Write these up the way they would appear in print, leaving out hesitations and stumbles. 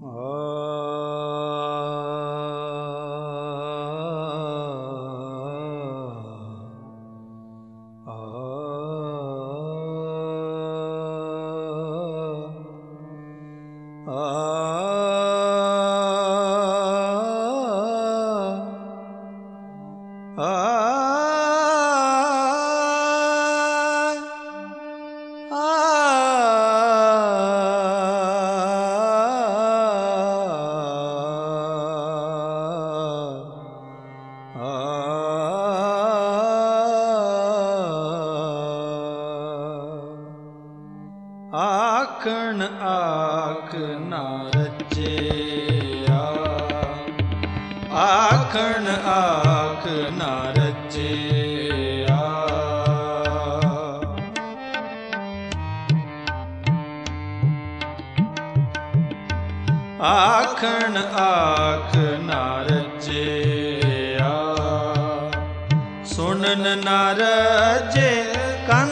ਆਖਣ ਆਖ ਨਾ ਰਚਿਆ, ਆਖਣ ਆਖ ਨਾ ਰਚਿਆ। ਆਖਣ ਆਖ ਨਾ ਰਚਿਆ, ਸੁਣਨ ਨਾ ਰਚੇ ਕੰਨ।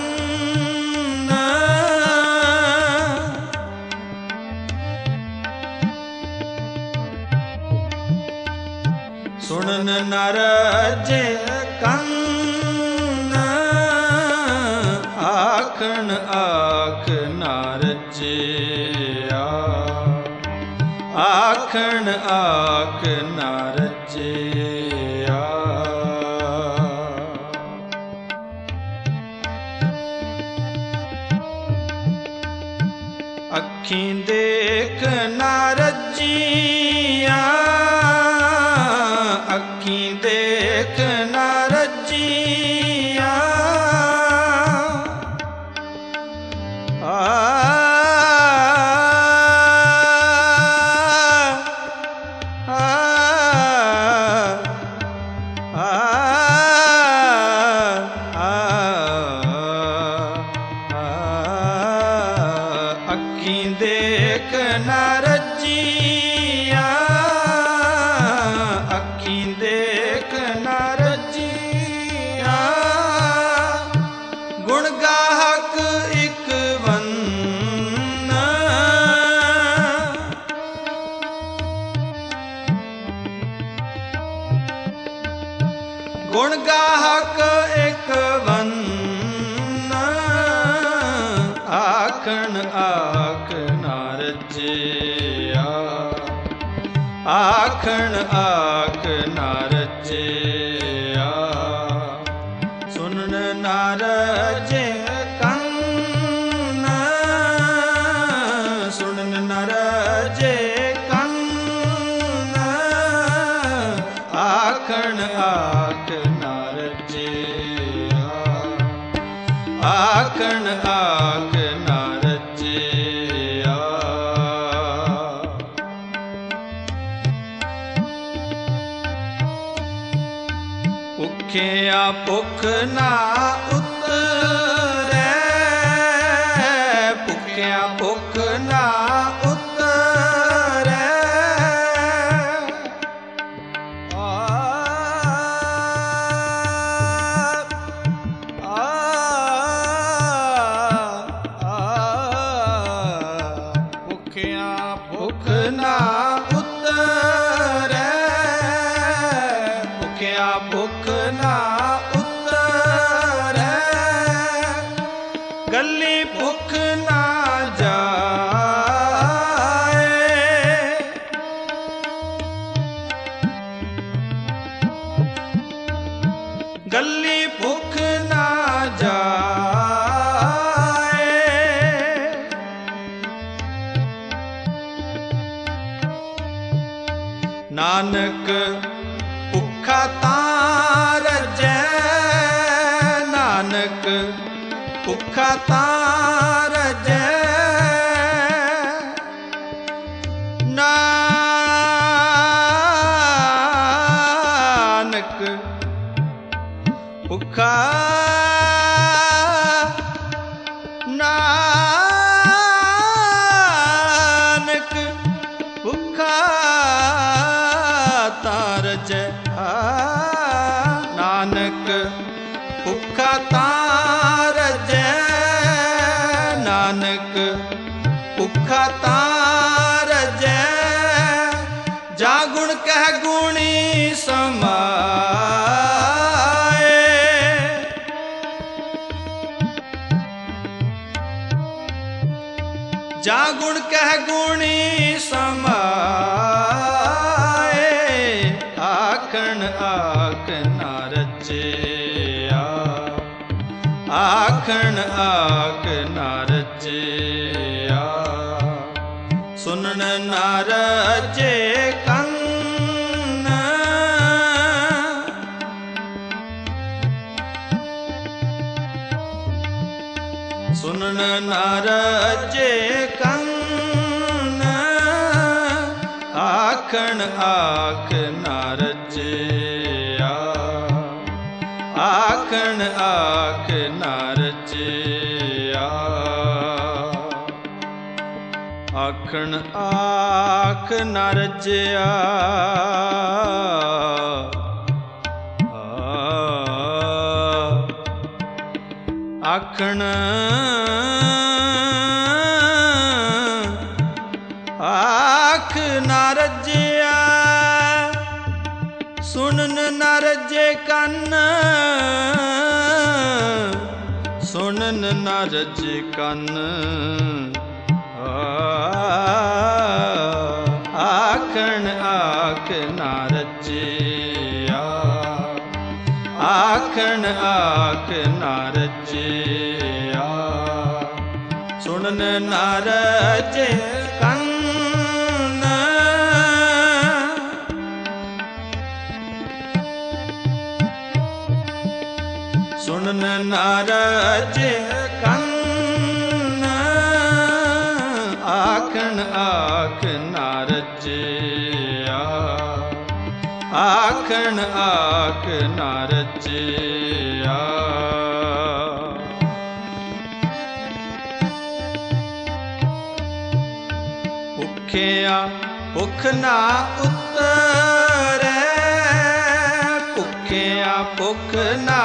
ਸੁਣਨ ਨ ਰਚੇ ਕੰਨ, ਆਖਣ ਆਖ ਨਾ ਰਚਿਆ, ਆਖਣ ਆਖ ਨਾ ਰਚਿਆ। ਅੱਖੀਂ ਦੇਖ ਨਾ ਰਚੀਆਂ, ਅੱਖੀਂ ਦੇਖ ਨਾ ਰਚੀਆਂ। ਅੱਖੀਂ ਦੇਖ ਨਾ ਰਚੀਆਂ, ਅੱਖੀਂ ਦੇਖ ਨਾ ਰਚੀਆਂ। ਗੁਣ ਗਾਹਕ ਇਕ ਵੰਨ, ਗੁਣ ਗਾਹਕ ਇਕ ਵੰਨ। ਆਖਣ ਆਖ ਨਾ ਰਚਿਆ, ਆਖਣ ਆਖ ਨਾ ਰਚਿਆ। ਸੁਣਨ ਨਾ ਰਚੇ ਕੰਨ, ਸੁਣਨ ਨਾ ਰਚੇ ਕੰਨ, ਆਖਣ ਆਖ ਨਾ ਰਚਿਆ, ਆਖਣ ਆਖ ਨਾ ਰਚਿਆ। ਭੁੱਖਿਆ ਭੁੱਖ ਨਾ ਉਤਰੈ, ਭੁੱਖਿਆ ਭੁੱਖ ਨਾ ਉਤਰੈ। ਭੁੱਖਿਆ ਭੁੱਖ ਨਾ ਉਤਰੈ, ਭੁੱਖਿਆ ਭੁੱਖ ਨਾ ਉਤਰੈ। ਗੱਲੀ ਭੁੱਖ ਨਾ ਜਾਏ, ਗੱਲੀ ਭੁੱਖ ਨਾ ਜਾਏ। ਨਾਨਕ ਭੁੱਖਾ ਤਾਂ ਰਜੈ, ਨਾਨਕ ਭੁੱਖਾ ਤਾਂ ਰਜੈ। ਨਾਨਕ ਭੁੱਖਾ, ਨਾਨਕ ਭੁੱਖਾ ਤਾਂ ਰਜੈ। ਨਾਨਕ ਭੁੱਖਾ ਤਾਂ ਰਜੈ, ਨਾਨਕ ਭੁੱਖਾ ਤਾਂ ਰਜੈ। ਆਖਣ ਆਖ ਨਾ ਰਚਿਆ ਸੁਣਨ ਨਾ ਰਚੇ ਕੰਨ ਸੁਣਨ ਨਾ ਰਚੇ ਕੰਨ ਆਖਣ ਆਖ ਨਾ ਰਚਿਆ ਆਖਣ ਆਖ ਨਾ ਰਚਿਆ ਆਖਣ ਆਖ ਨਾ ਰਚਿਆ ਆਖਣ ਆਖ ਨਾ ਰਜਿਆ ਸੁਣਨ ਨਾ ਰਜੇ ਕੰਨ ਸੁਣਨ ਨਾ ਰਜੇ ਕੰਨ ਆਖਣ ਆਖ ਨਾ ਰਜਿਆ ਆਖਣ ਆਖ ਨਾ ਰਜਿਆ ਸੁਣਨ ਨਾ ਰਜੇ ਕੰਨ ਸੁਣਨ ਨਾ ਰਜੇ ਕੰਨ ਆਖਣ ਆਖ ਨਾ ਰਜਿਆ ਆਖਣ ਆਖ ਨਾ ਰਚਿਆ ਭੁੱਖਿਆ ਭੁੱਖ ਨਾ ਉਤਰੈ ਭੁੱਖਿਆ ਭੁੱਖ ਨਾ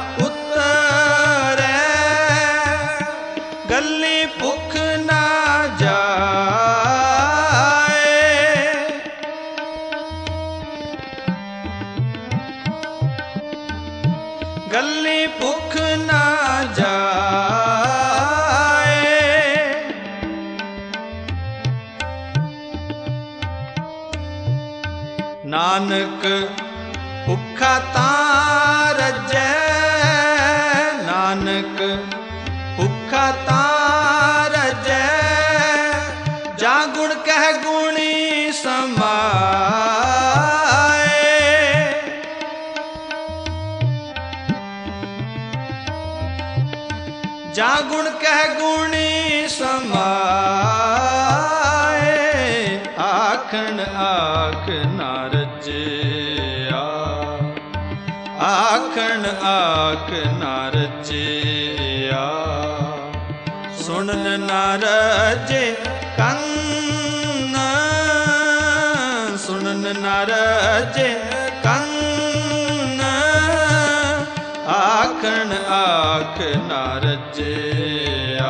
ਉਤਰੈ ਗੱਲੀ ਭੁੱਖ ਨਾ ਗੱਲੀ ਭੁੱਖ ਨਾ ਜਾਏ ਨਾਨਕ ਭੁੱਖਾ ਤਾਂ ਰਜੈ ਨਾਨਕ ਭੁੱਖਾ ਤਾਂ ਰਜੈ ਜਾ ਗੁਣ ਕਹਿ ਗੁਣੀ ਸਮਾਏ ਜਾ ਗੁਣ ਕਹਿ ਗੁਣੀ ਸਮਾਏ ਆਖਣ ਆਖ ਨਾ ਰਚਿਆ ਆਖਣ ਆਖ ਨਾ ਰਚਿਆ ਸੁਣਨ ਨਾ ਰਜੇ ਕੰਨ ਸੁਣਨ ਨਾ ਰਜੇ ਕੰਨ ਆਖਣ ਆਖ ਨਾ ਰਚਿਆ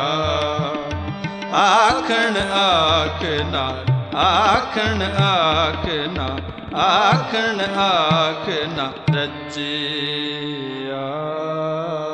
ਆਖਣ ਆਖ ਨਾ ਆਖਣ ਆਖ ਨਾ ਆਖਣ ਆਖ ਨਾ ਰਚਿਆ